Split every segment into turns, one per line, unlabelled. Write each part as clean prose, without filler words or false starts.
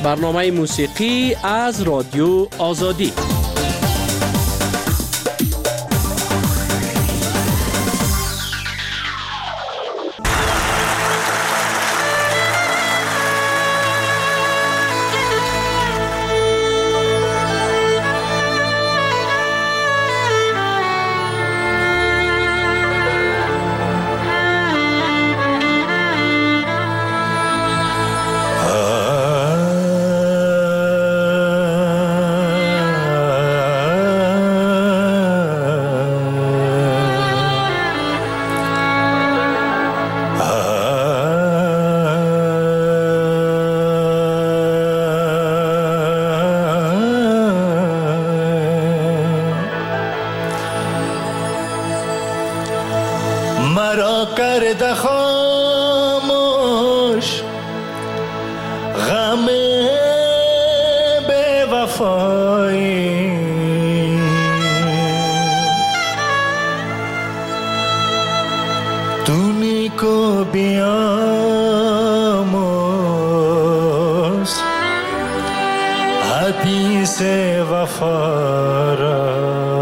برنامه موسیقی از رادیو آزادی.
مرا کرده خاموش غم بے وفایی، تو نیکو بیاموز حدیث وفا را.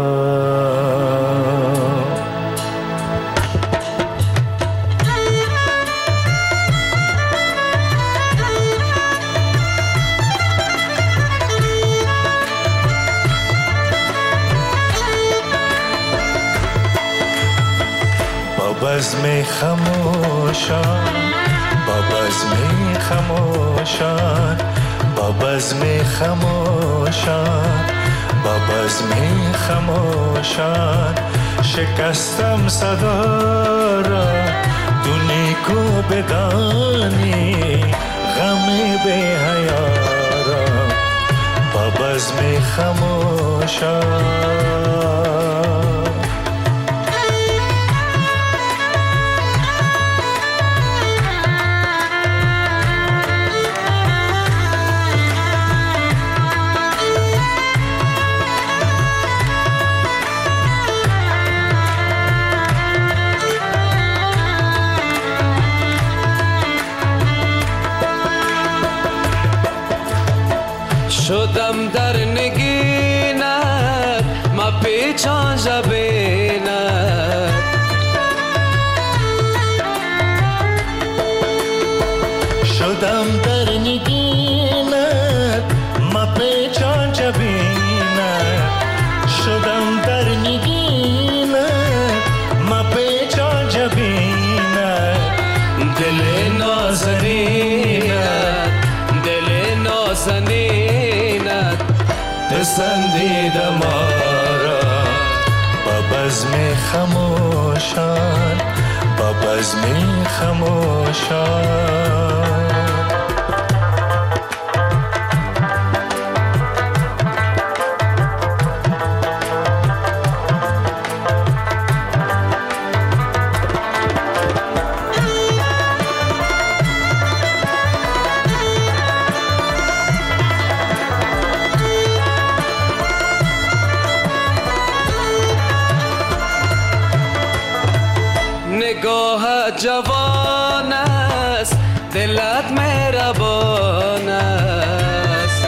بزم خموشان، با بزم خموشان، با بزم خموشان، با بزم خموشان، شکستم صدا را تو نیکو بدانی غم بی حیا را. با بزم خموشان
شدم در نگینت ما پیچان جبینت،
شدم در نگینت ما پیچان جبینت، شدم در نگینت ما پیچان جبینت.
دل نازنینت دل نازنینت پسندیده ما را.
با بزم خموشان، با بزم خموشان،
نگاه جوان است دلت مهربان است.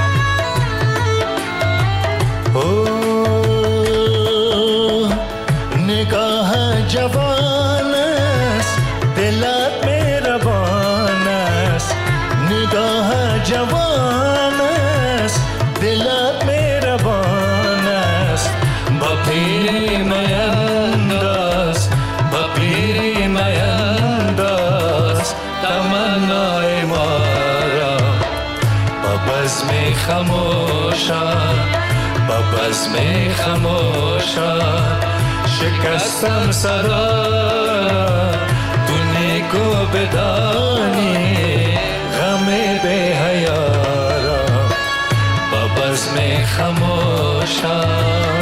نگاه جوان است دلت مهربان است، نگاه جوان است دلت مهربان است. با پیری مینداز، با پیری مینداز تمنای ما را. با بزم خموشان، با بزم خموشان، شکستم صدا تو نیکو بدانی غم بی حیا را. با بزم خموشان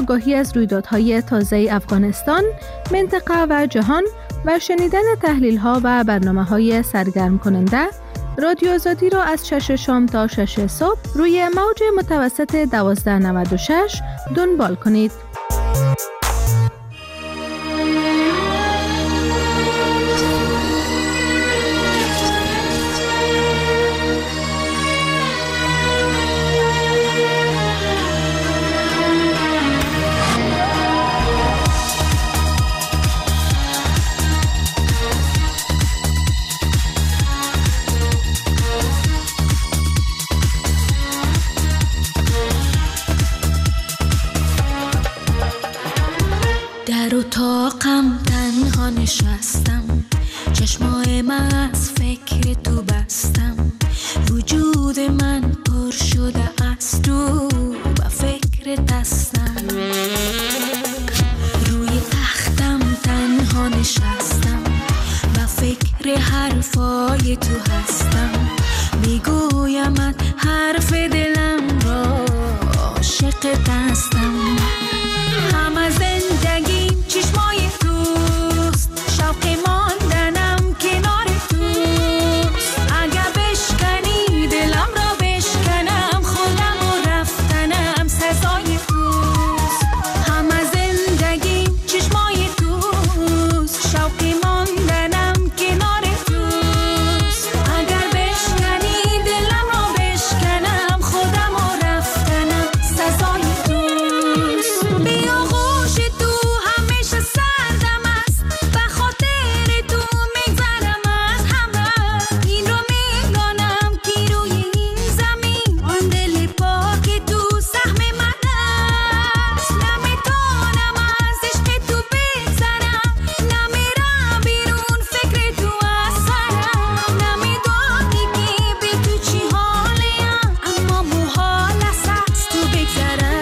آگاهی از رویدادهای تازه افغانستان، منطقه و جهان و شنیدن تحلیل‌ها و برنامه‌های سرگرم کننده، رادیو آزادی را از 6 شام تا 6 صبح روی موج متوسط 1296 دنبال کنید.
در اتاقم تنها نشستم، چشمای من از فکر تو بستم، وجود من پر شده از تو و فکر دستم. روی تختم تنها نشستم و فکر حرفای تو هستم، میگویمت حرف دلم را، عاشق دستم. همه زندگیم چشمای توست، شوق ماندنم کنار توست. اگه بشکنی دلم را بشکنم، خودم و رفتنم سزای توست. همه زندگیم چشمای توست، شوق ماندنم کنار توست. اگر بشکنی دلم را بشکنم، خودم و رفتنم سزای توست. بیا غوش تو همیشه سردم است، به خاطر تو میگذرم از همه. این رو میدانم که روی این زمین آن دل پاک تو سهم من است. نمیتونم از عشق تو بگذرم، نمیرم بیرون فکر تو از سرم. نمیدانی که به تو چی حالیم، اما محال است از تو بگذرم.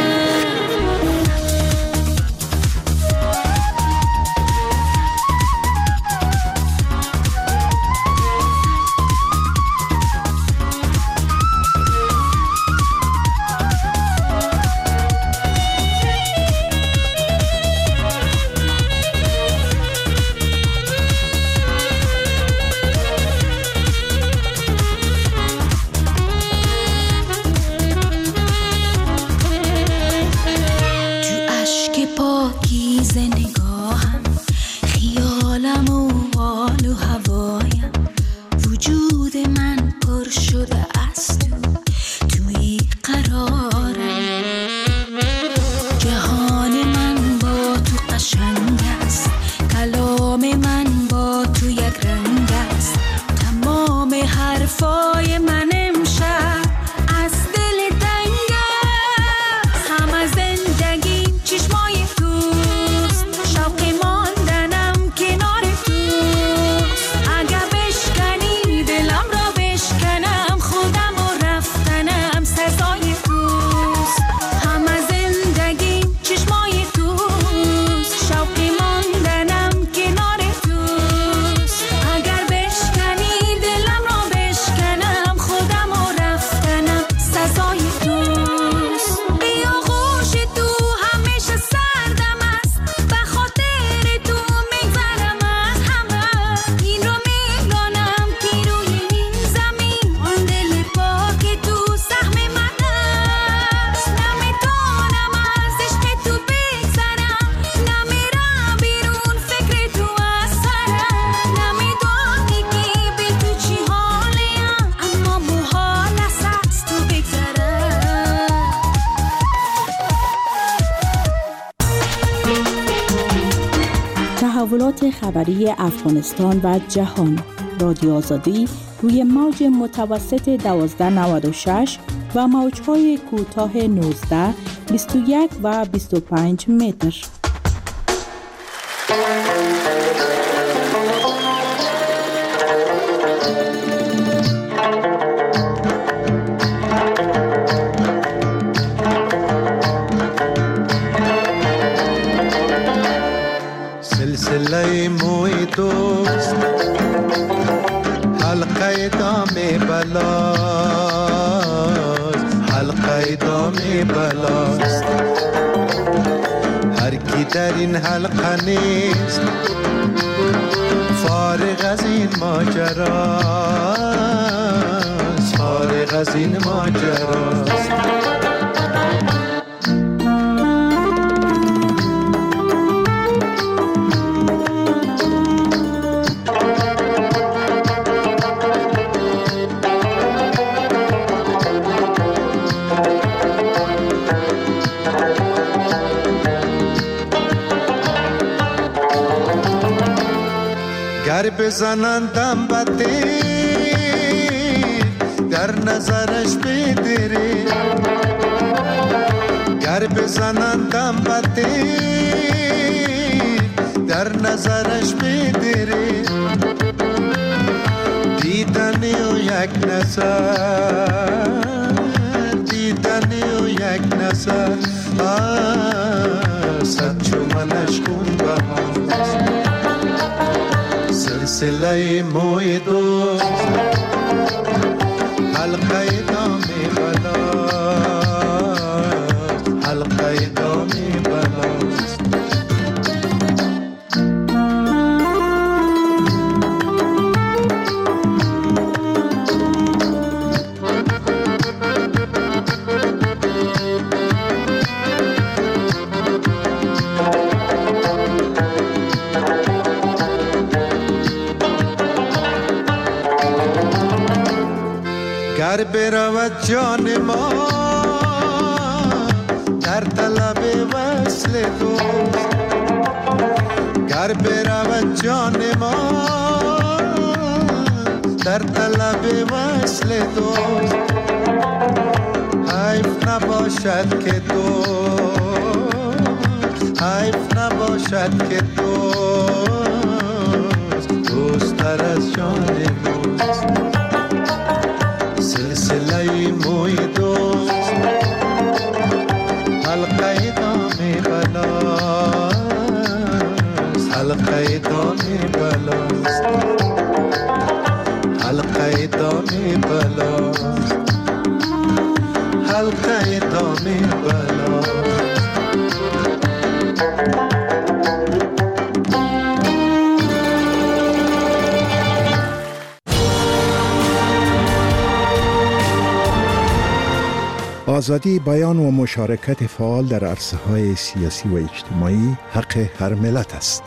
تو اشک پاکیز نگاهم، خیالم و حال و هوایم، وجود من پر شده از تو، توی قرارم. جهان من با تو قشنگ است، کلام من با تو یک رنگ است. تمام حرفای من امشب از دل تنگ است. همه زندگیم چشمای توست، شوق ماندنم کنار توست. اگه بشکنی دلم را بشکنم، خودم و رفتنم سزای توست. همه زندگیم چشمای توست، شوق ماندنم کنار توست. اگر بشکنی دلم را بشکنم، خودم و رفتنم سزای توست. بیا غوش تو همیشه سردم است، به خاطر تو میگذرم از همه. این رو میدانم که روی این زمین آن دل پاک تو سهم من است. نمیتونم از عشق تو بگذرم، نمیرم بیرون فکر تو از سرم. نمیدانی که به تو چی حالیم، اما محال است از تو بگذرم.
تحولات خبری افغانستان و جهان. رادیو آزادی روی موج متوسط 1296 و موج‌های کوتاه 19، 21 و 25 متر.
سلسله موی دوست، حلقه دام بلاست، حلقه دام بلاست. در این حلقه نیست فارغ از این ماجراست، فارغ از این ماجراست. گر بزنندم بده در نظرش بدره، گر بزنندم بده در نظرش بدره، دیدنی و یک نظر، دیدنی و یک نظر صد چومنش خون بهاست. سلسله موی دوست حلقه دام بلاست، حلقه دام بلاست. گر برود جان ما در طلب وصل دوست، گر برود جان ما در طلب وصل دوست، حیف نباشد که دوست، حیف نباشد که دوست دوست تر از جان دوست. سلسله موی دوست حلقه دام بلاست، حلقه دام بلاست، حلقه دام بلاست، حلقه دام بلاست.
آزادی بیان و مشارکت فعال در عرصه‌های سیاسی و اجتماعی حق هر ملت است.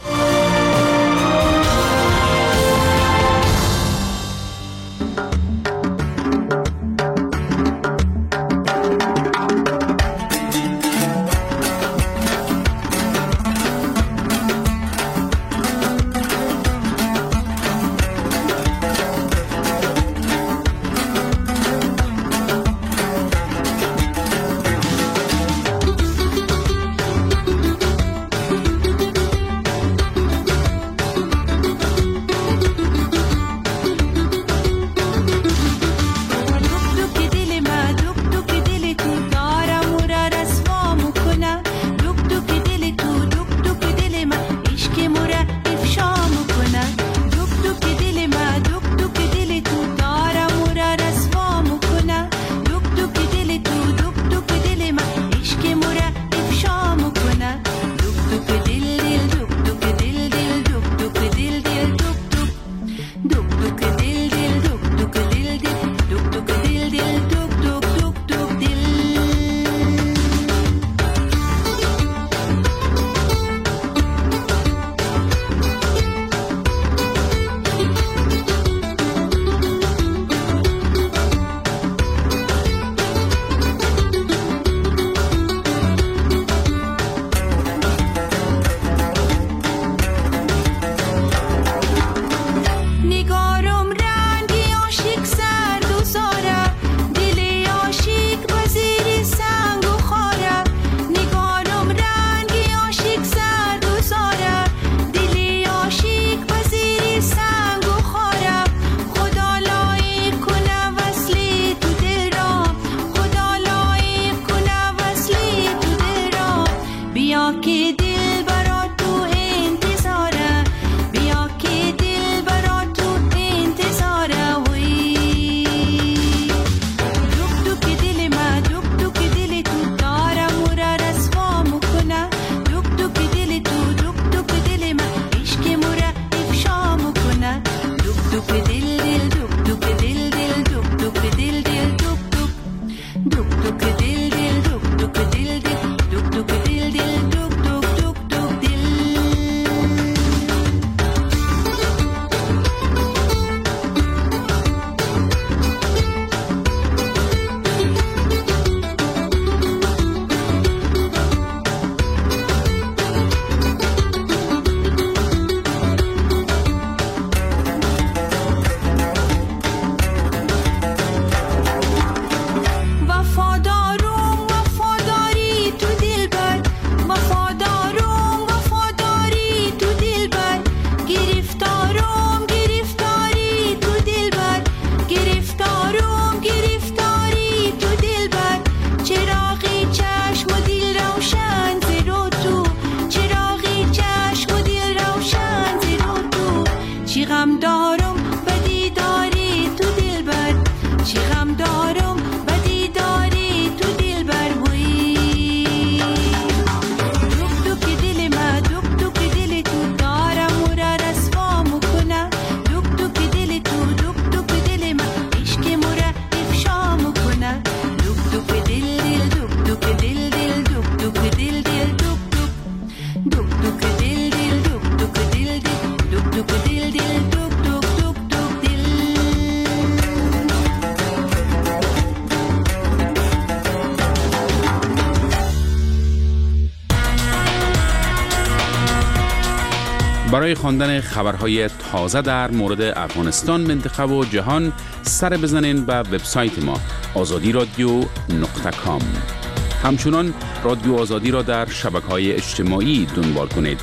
برای خواندن خبرهای تازه در مورد افغانستان، منطقه و جهان سر بزنین به وبسایت ما azadiradio.com. همچنان رادیو آزادی را در شبکه‌های اجتماعی دنبال کنید.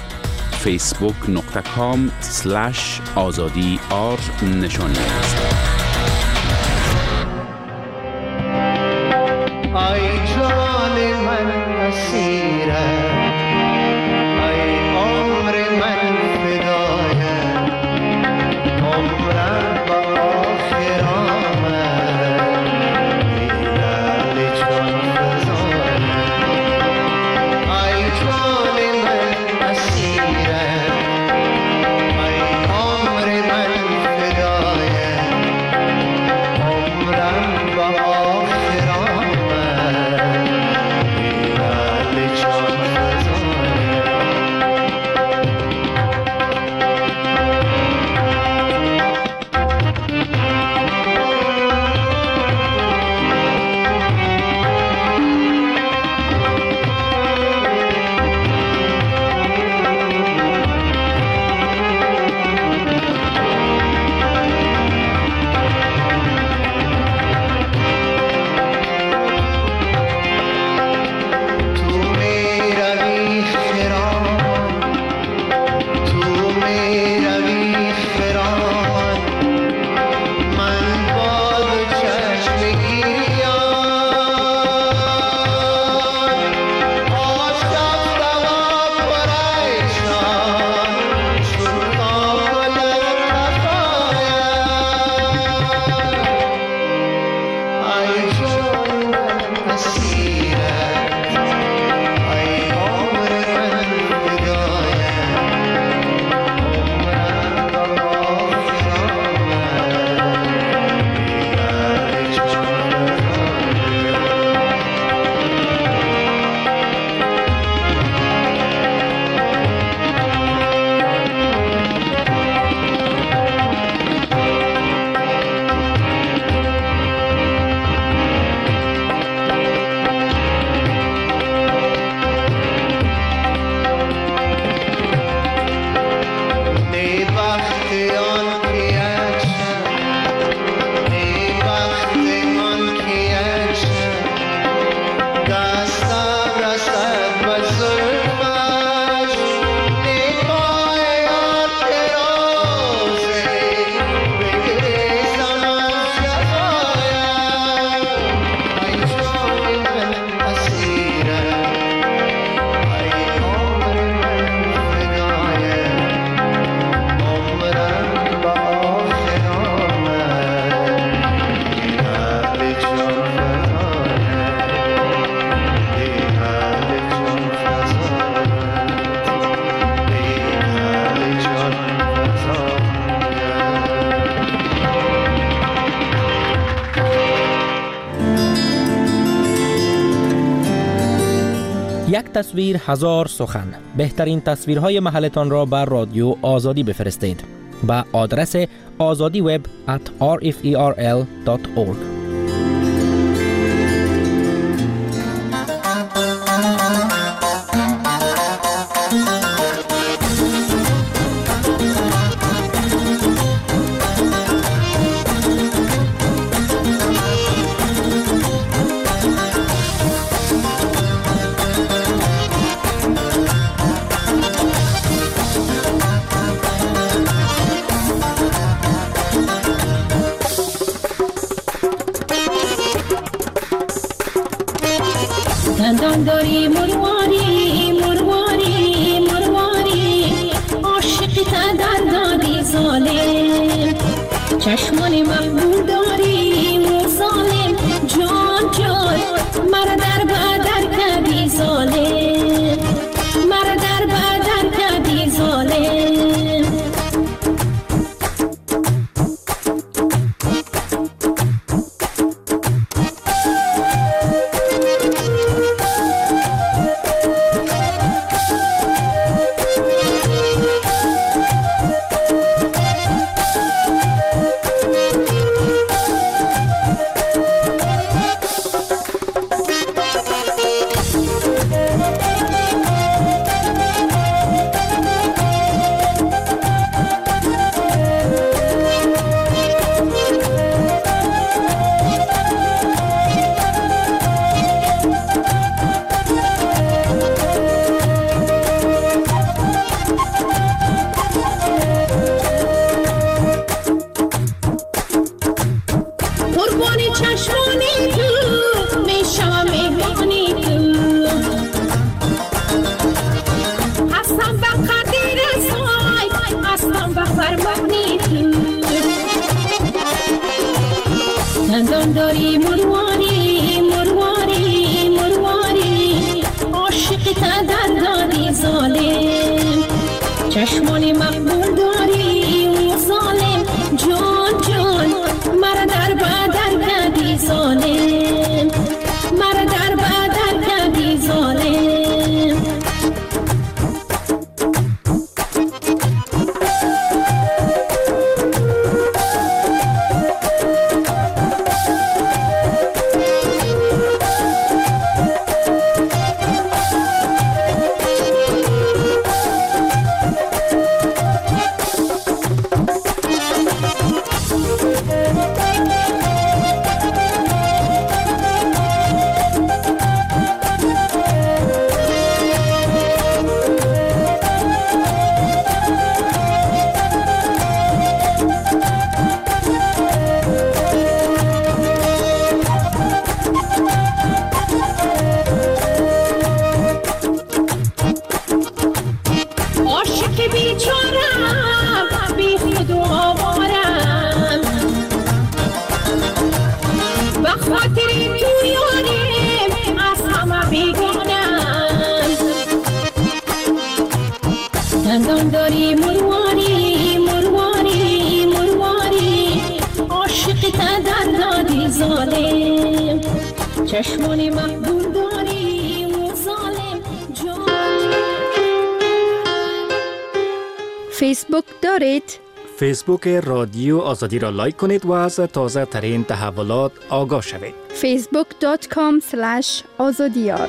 facebook.com/azadi نشانی است.
ای جان من اسیرم، ای عمر من فدایم، عمرم با آخر آمد، بیدل چون فزایم. ای جان من اسیرم، ای عمر من فدایم، عمرم با آخر آمد، بیدل چون
یک تصویر هزار سخن. بهترین تصویرهای محلتان را بر رادیو آزادی بفرستید به آدرس azadiweb@rferl.org.
دندان داری مرواری مرواری مرواری، عاشقی تا در دادی ظالم، چشمان مقبول داری مو ظالم، جان جان مرا در بدر کردی ظالم، مرا در بدر کردی ظالم. داری مرواری مرواری مرواری عاشق تا در دادی ظالم چشمان مقبول داری و ظالم جان جان مرا در بدر کردی ظالم مرا در بدر کردی ظالم دندان داری مرواری مرواری مرواری عاشق تا در دادی ظالم چشمان مقبول داری و ظالم جان.
فیسبوک دارید؟
فیسبوک رادیو آزادی را لایک کنید و از تازه ترین تحولات آگاه شوید.
facebook.com/azadiyar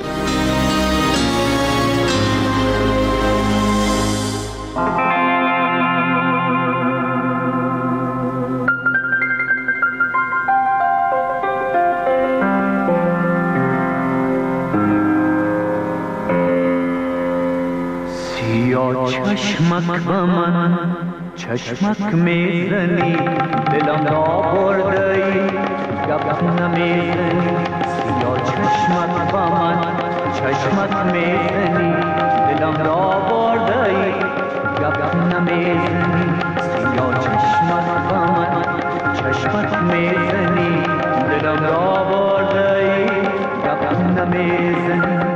چشمک با من چشمک میزنی دلم را بردی گپ نمیزنی سیاه چشمک با من چشمک میزنی دلم را بردی گپ نمیزنی سیاه چشمک با من چشمک میزنی دلم را بردی گپ نمیزنی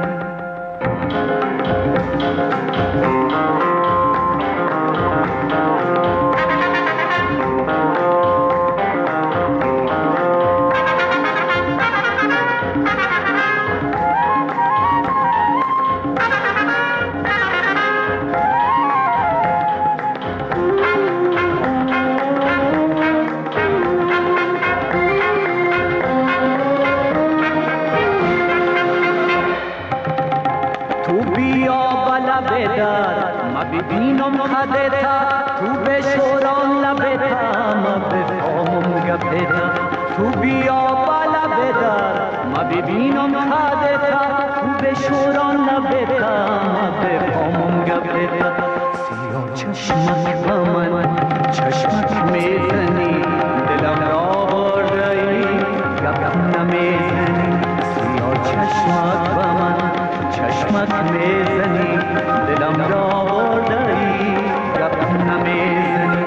ببینم خدتا تو بشوران لبتا ما بفهمم گپتا تو بیا بالا بدار ما ببینم خدتا تو بشوران لبتا ما بفهمم گپتا سیاه چشمک با من چشمک میزنی دلم را بردی گپ نمیزنی سیاه چشمک با من چشمک میزنی دلم را بردی گپ نمیزنی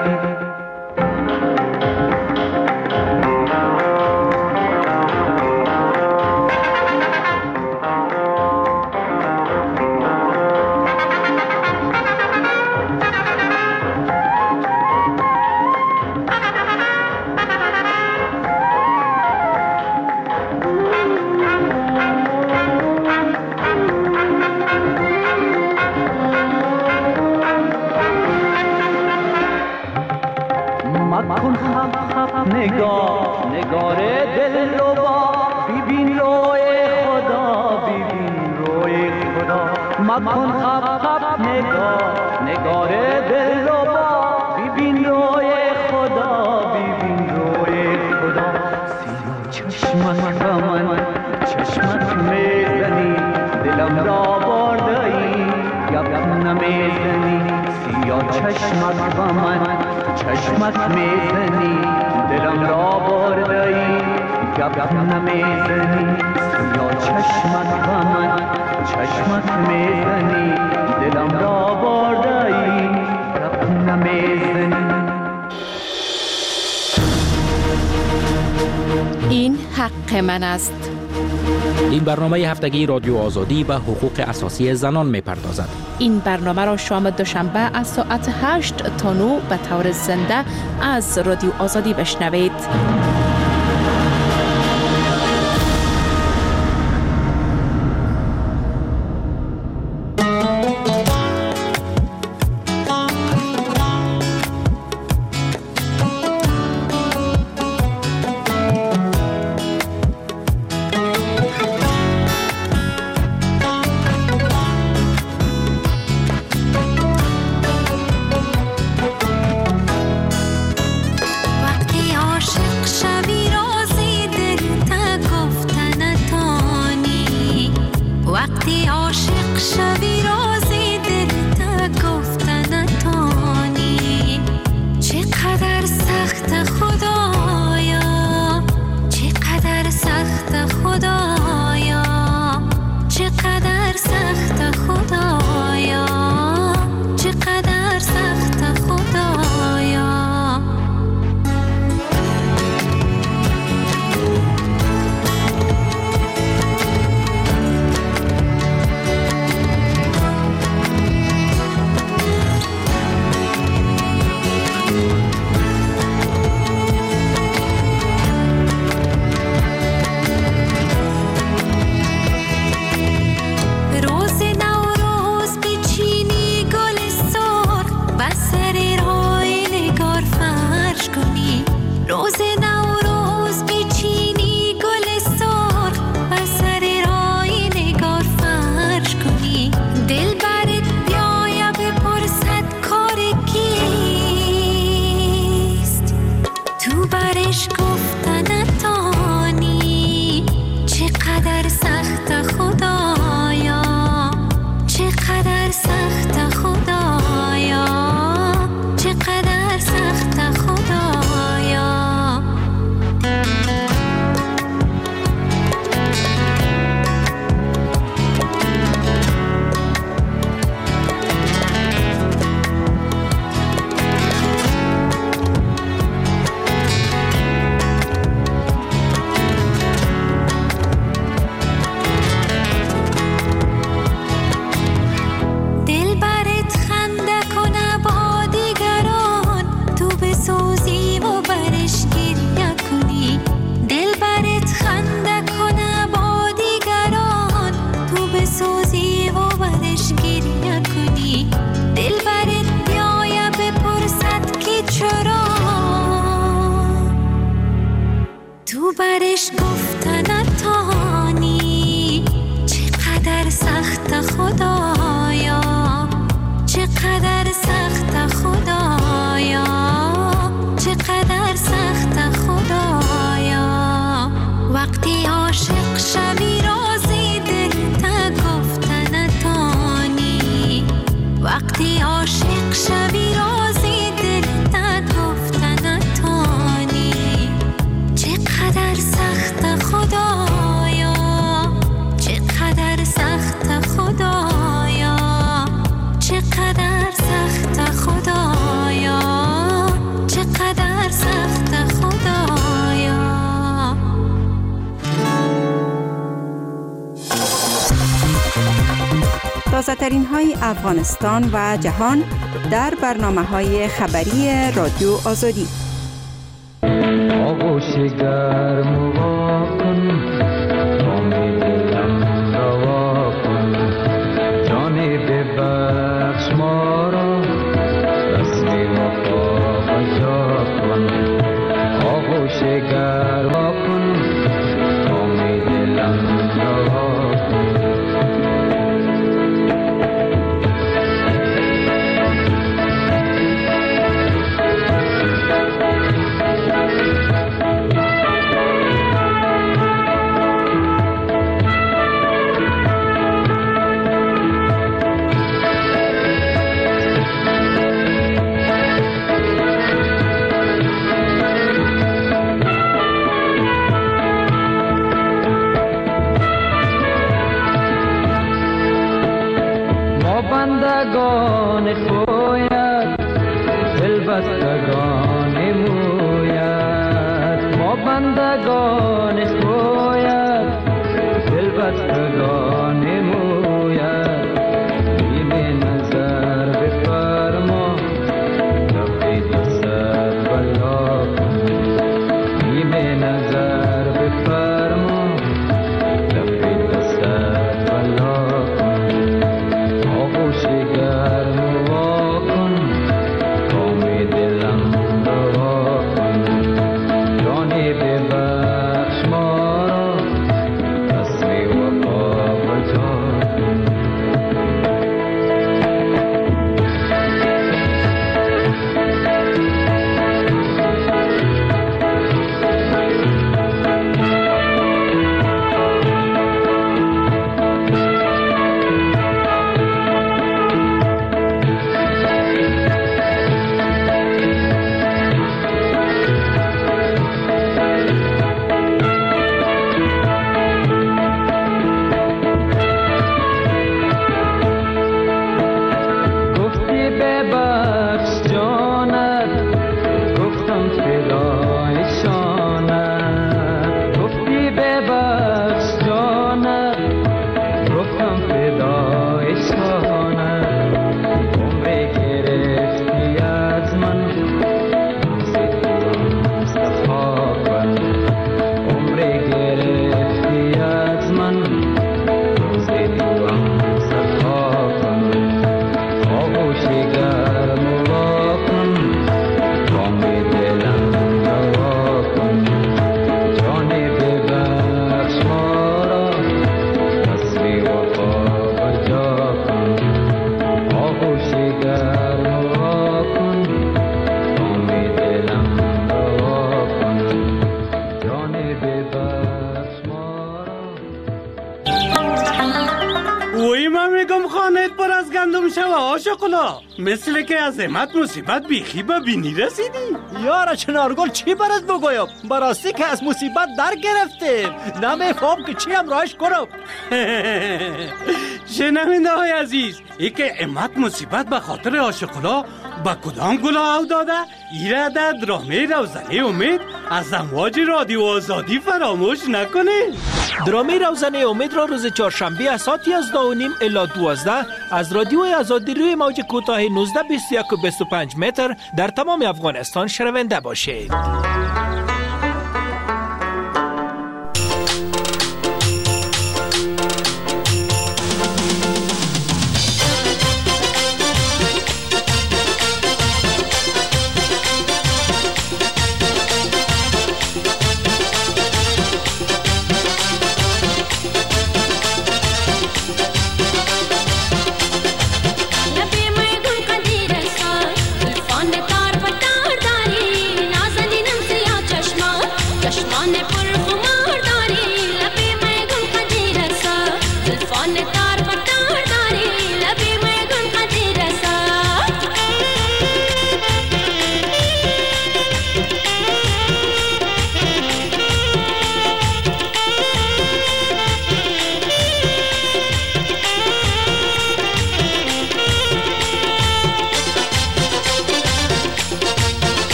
مکن خب نگاه نگار دل رو با ببین روی خدا ببین روی خدا مکن خب نگاه نگار دل رو با ببین روی خدا ببین روی خدا سیاه چشمک با من چشمک میزنی دلم را بردی گپ نمیزنی سیاه چشمک با من چشمک میزنی دلم را بردی گپ نمیزنی سیاه چشمک با من چشمک میزنی دلم را بردی گپ نمیزنی.
این حق
حق من است.
این برنامه هفتگی رادیو آزادی به حقوق اساسی زنان می‌پردازد.
این برنامه را شام دوشنبه از ساعت 8 تا 9 به طور زنده از رادیو آزادی بشنوید.
برش گفتن نتانی، چقدر سخت خدایا، چقدر سخت خدایا، چقدر سخت خدایا. وقتی عاشق شوی رازی دل تا گفتن نتانی، وقتی عاشق شوی رازی دل تا گفتن نتانی. چقدر سخت خدایا، چقدر سخت خدایا، چقدر سخت خدایا، چقدر سخت خدایا.
تازه‌ترین های افغانستان و جهان در برنامه‌های خبری رادیو آزادی.
آغوش گرم وا کن، امید دلم روا کن، جان ببخش ما را، رسم وفا بجا کن. آغوش گرم وا کن، امید دلم روا کن. بندگان خویت، دلبستگان مویت، ما بندگان خویت،
آشقلا، مثل که از امت مصیبت بیخی به بینی رسیدی.
یارا چنارگل چی برات بگویم؟ براستی که از مصیبت در گرفتیم، نمیفهم که چی هم راهش کنم.
شنونده های عزیز، ای که امت مصیبت به خاطر آشقلا با کدام گلا او داده؟ ایره در درامه روزنه امید از امواج رادیو آزادی فراموش نکنه.
درامه روزنه امید را روز چهارشنبه از ساعت 11:30 الی 12 از رادیو آزادی روی موج کوتاه 19 21 و 25 متر در تمام افغانستان شنونده باشید.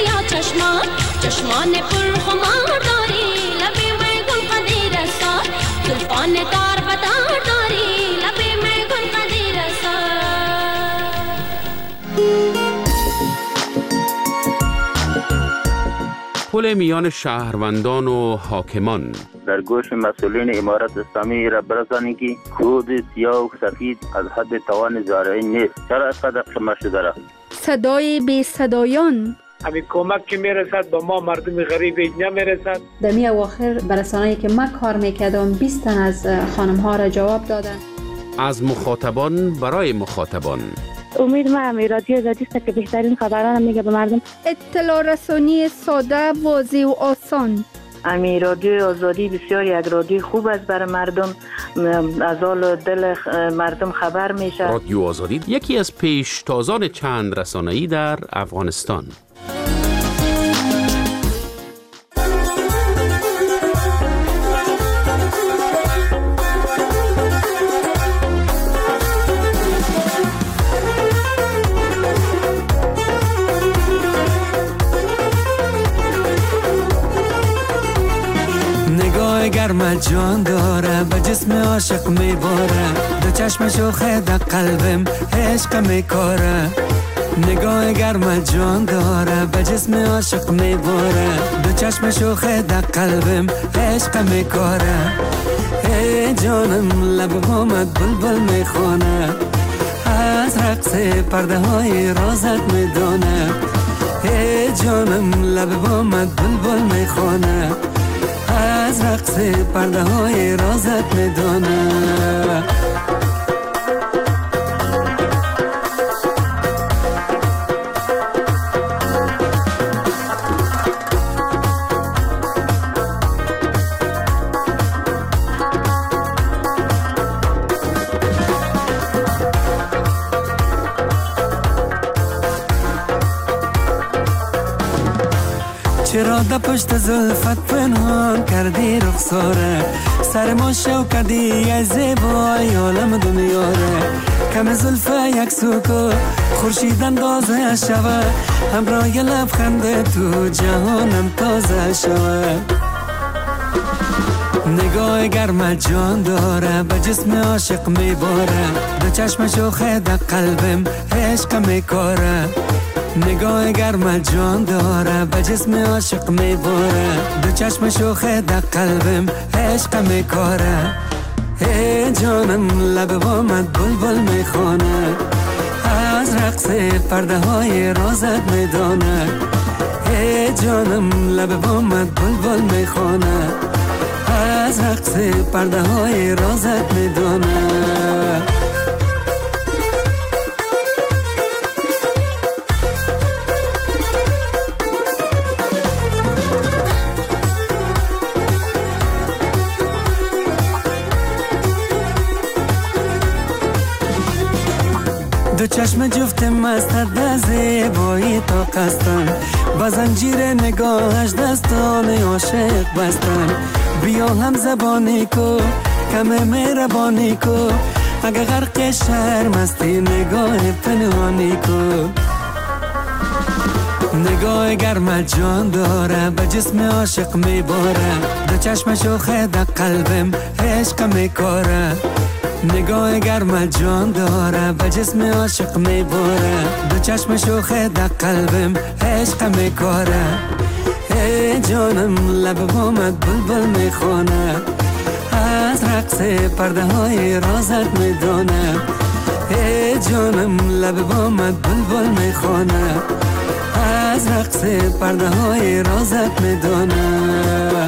چشمان پر خمار داری لبی میگون قدیر سا
آن دار بدار داری لبی میگون قدیر
پل میان شهروندان و حاکمان.
در گوش مسئولین امارت اسلامی را برسانید که کود سیاه و سفید از حد توان زارعی نیست. چرا اینقدر قمه شده را؟
صدای بی صدایان.
همین کمک که میرسد به ما مردم غریب نمیرسد.
در می اواخر برسانه‌ای که من کار میکردم 20 تن از خانم ها را جواب دادن.
از مخاطبان برای مخاطبان.
امید ما همی رادیو آزادی است که بهترین خبران میگه به مردم.
اطلاع رسانی ساده، واضح و آسان.
امی رادیو آزادی بسیار یک رادیو خوب است برای مردم، از حال دل مردم خبر میشه.
رادیو آزادی یکی از پیشتازان چند رسانه‌ای در افغانستان.
گرم جان داره به جسم عاشق میباره، دو چشم شوخه در قلبم عشق میکاره. نگاه گرم جان داره به جسم عاشق میباره، دو چشم شوخه در قلبم عشق میکاره. ای جانم لب بامت بلبل میخونه، از رقص پرده های رازت میدونه. ای جانم لب بامت بلبل میخونه، از رقص پرده های رازت میدونه. چرا در پشت زلفت پنهان کردی رخساره، سر ما شو کردی ای زیبای عالم دنیاره. کم زلفه یک سوکو خورشید اندازه شوه، همراه لبخند تو جهانم تازه شوه. نگاه گرم جان داره به جسم عاشق میباره، دو چشم شوخه در قلبم عشق میکاره. نگاه گرم جان داره به جسم عاشق میباره، دو چشم شوخه در قلبم عشق میکاره. ای جانم لب بامت بلبل میخونه، از رقص پرده های رازت میدونه. ای جانم لب بامت بلبل میخونه، از رقص پرده های رازت میدونه. دو چشم جفت مستد در زیبایی تا قستن، با زنجیر نگاهش دستان عاشق بستن. بیا هم زبانی کو کم مهربانی کو، اگه غرق شرم هستی نگاه پنهانی کو. نگاه گرم جان داره به جسم عاشق میباره، دو چشم شوخه در قلبم عشق میکاره. نگاه گرم جان داره به جسم عاشق میباره، دو چشم شوخه در قلبم عشق میکاره. ای جانم لب بامت بلبل میخونه، از رقص پرده های رازت میدونه. ای جانم لب بامت بلبل میخونه، از رقص پرده های رازت میدونه.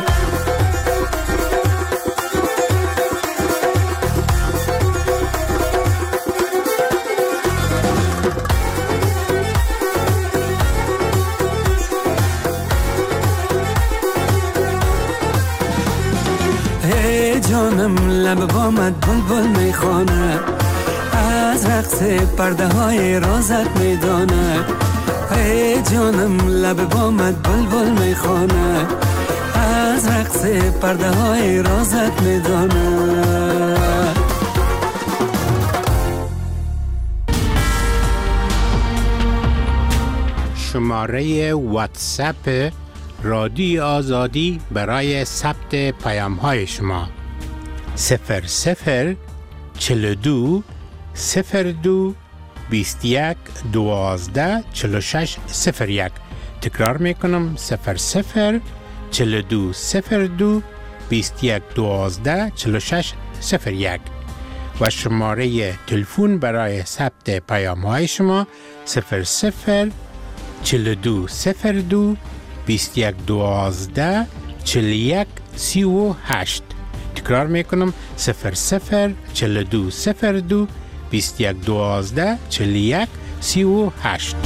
جانم لب بامت بلبل میخونه، از رقص پرده های رازت میدونه. ای جانم لب بامت بلبل میخونه، از رقص پرده های رازت میدونه.
شماره واتساپ رادیو آزادی برای ثبت پیام های شما
00 42 02 21 12 46 01. تکرار میکنم 00 42 02 21 12 46 01 و شماره تلفن برای ثبت پیام های شما 00 42 02 21 12 41 38. تکرار میکنم 00 42 02 21 12 41 38.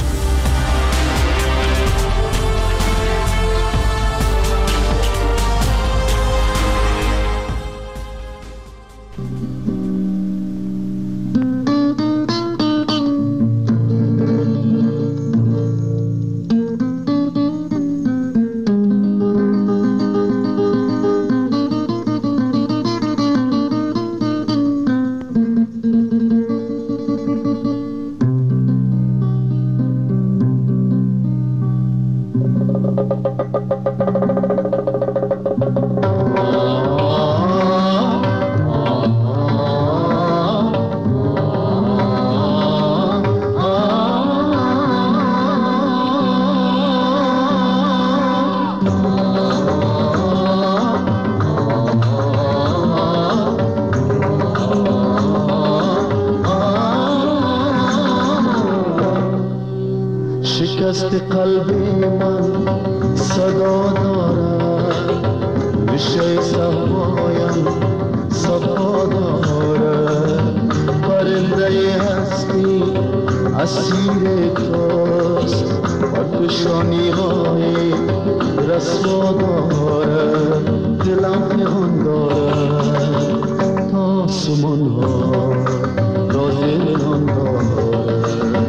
شکست قلبی من صدا دارد، ریشه صفایم صفا دارد، پرنده هستی اسیر توست، پرکشانی های رسوا دارد، دلم پنهان دارد تا آسمان ها راز نهان دارد.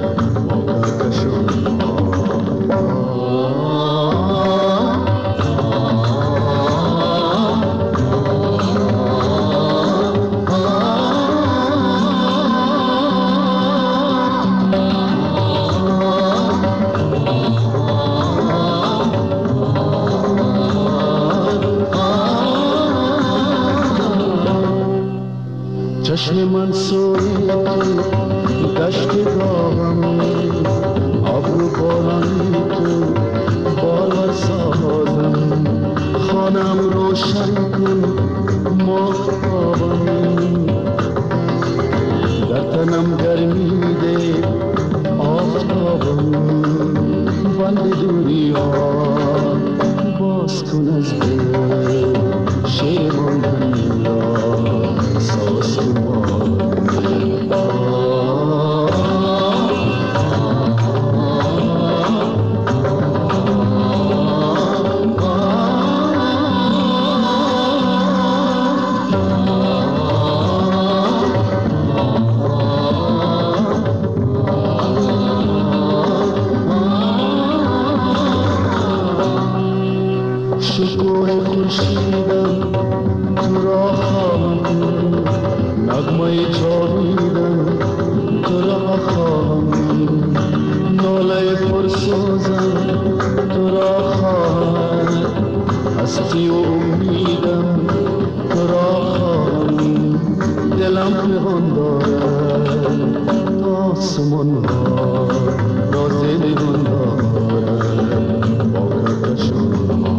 چشم من سوی تو دشت داغم، ابرو بارانی تو بالا سازم، خانم روشن کن ماهتابم، در تنم گرمی ده آفتابم، بند دوری ها باز کن از دل شیمان را ساز کن. شکوه خورشیدم تو را خواهم، نغمه جاویدم تو را خواهم، ناله پرسوزم تو را خواهم، هستی و امیدم تو را خواهم، دلم پنهان دارد تا آسمان ها راز نهان دارد با کهکشان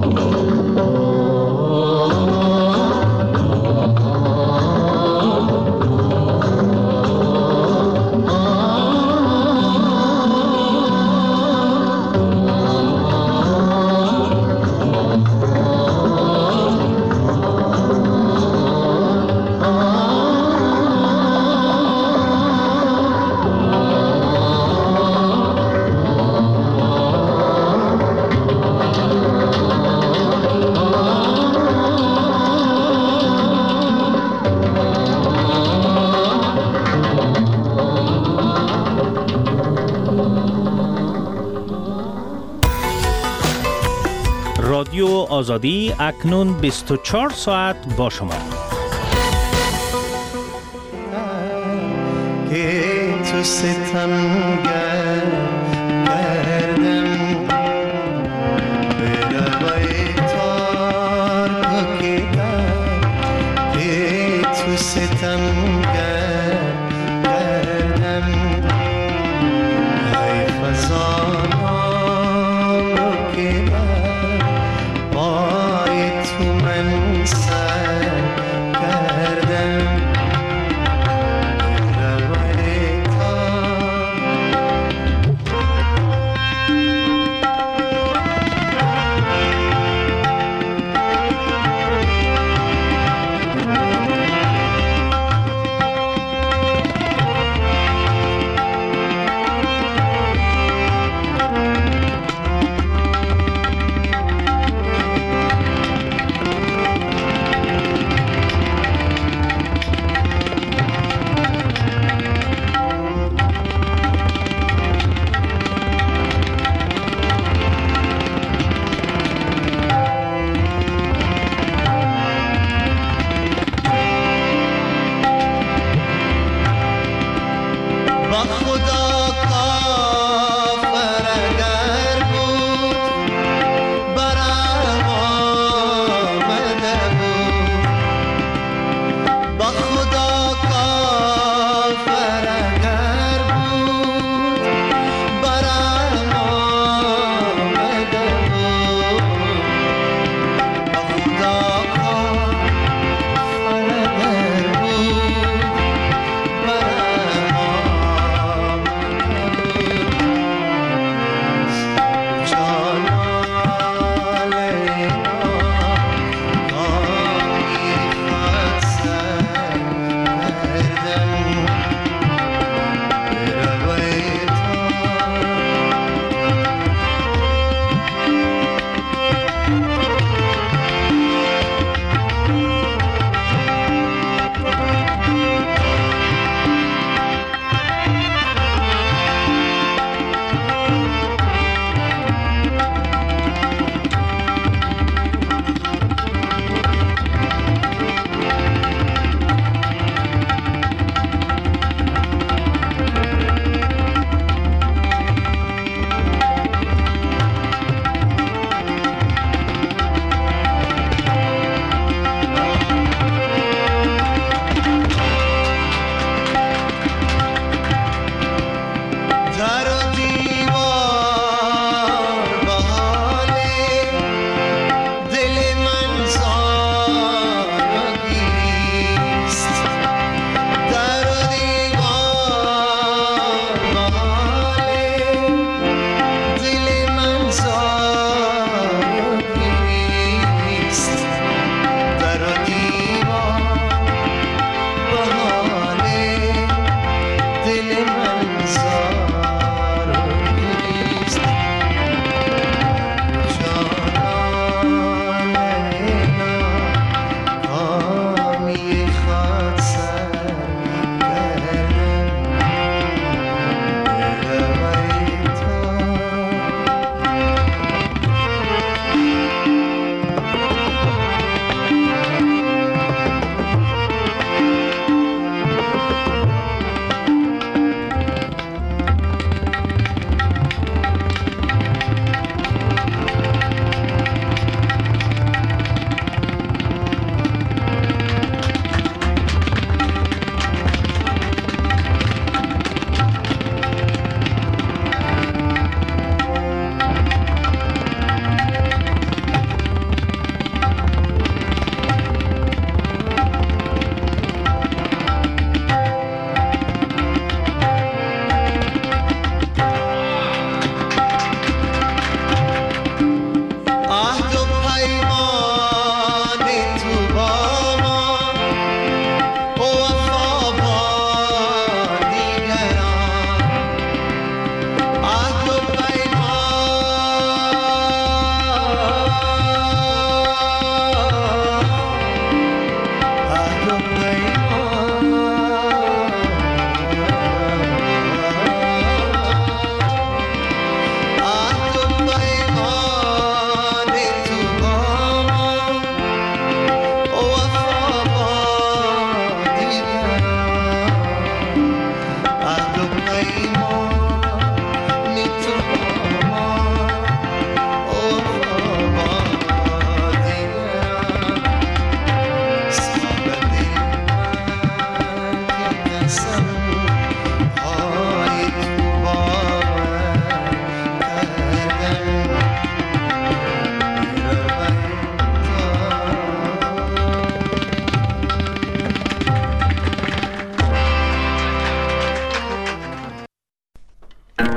رادیو آزادی اکنون 24 ساعت با شما.
که تو ستم گردم به روی تار پاکیدم، که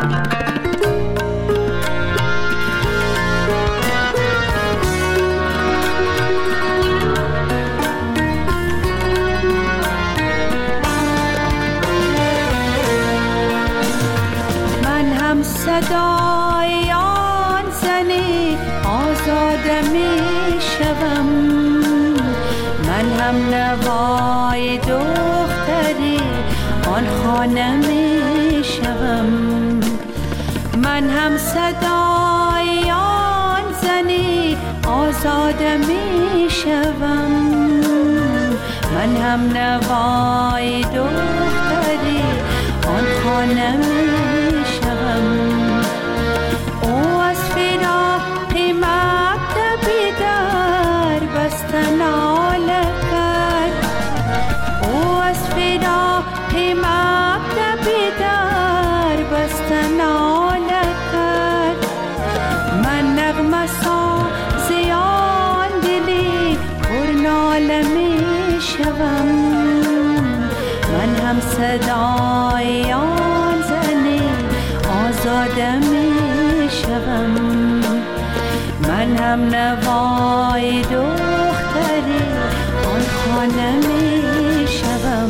صدای آن زن آزاده می شوم، من هم نوای دختری آن خانه می شوم، من هم صدای آن زن آزاده می شوم، من هم نوای دختری آن خانه می شوم. او از فراق مکتب در بستن ناله کرد، او از فراق مکتب در بستن ناله کرد، من نغمه سازی آن دلی پر ناله می شوم، من هم صدای آن زنی آزاده می شوم، من هم نوای دختری آن خانه می شوم.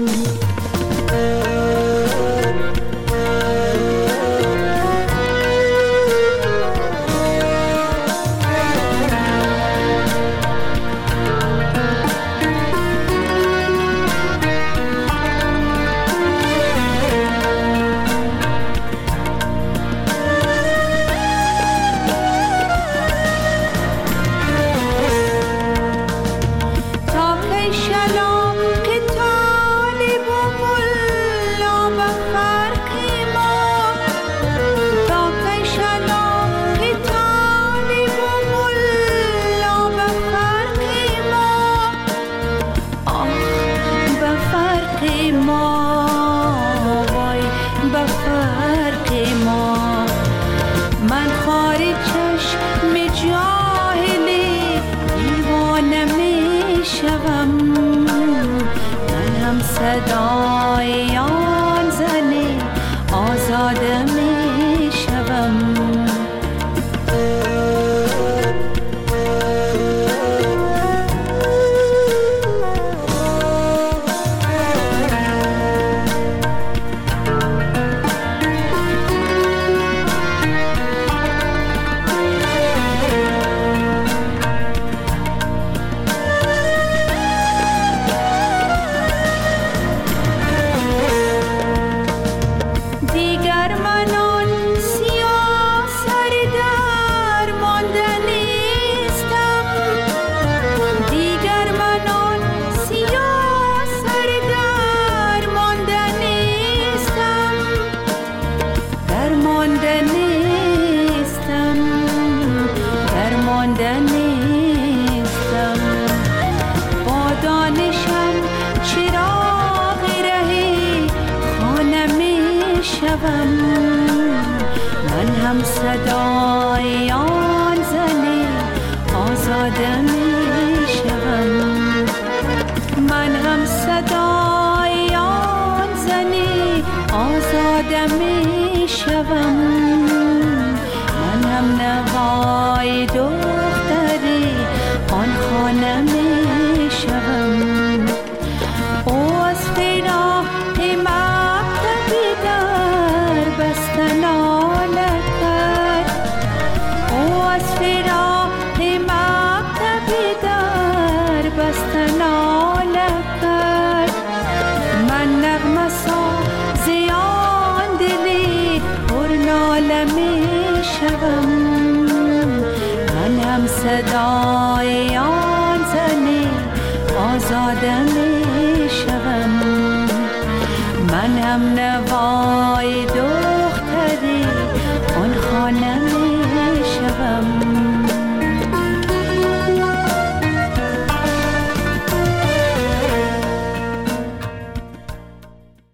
صدای آن زنی آزاده می شوم. من هم صدای آن زنی آزاده می شوم، من هم صدای آن زنی آزاده می شوم، من هم نوای دختری آن خانه می شوم. او از فراق مکتبی در بستن ناله کرد، او از فراق مکتبی در بستن ناله کرد، من نغمه سازی آن دلی پر ناله می شوم، من هم صدای آن زنی آزاده می شوم، من هم نوای دختری آن خانه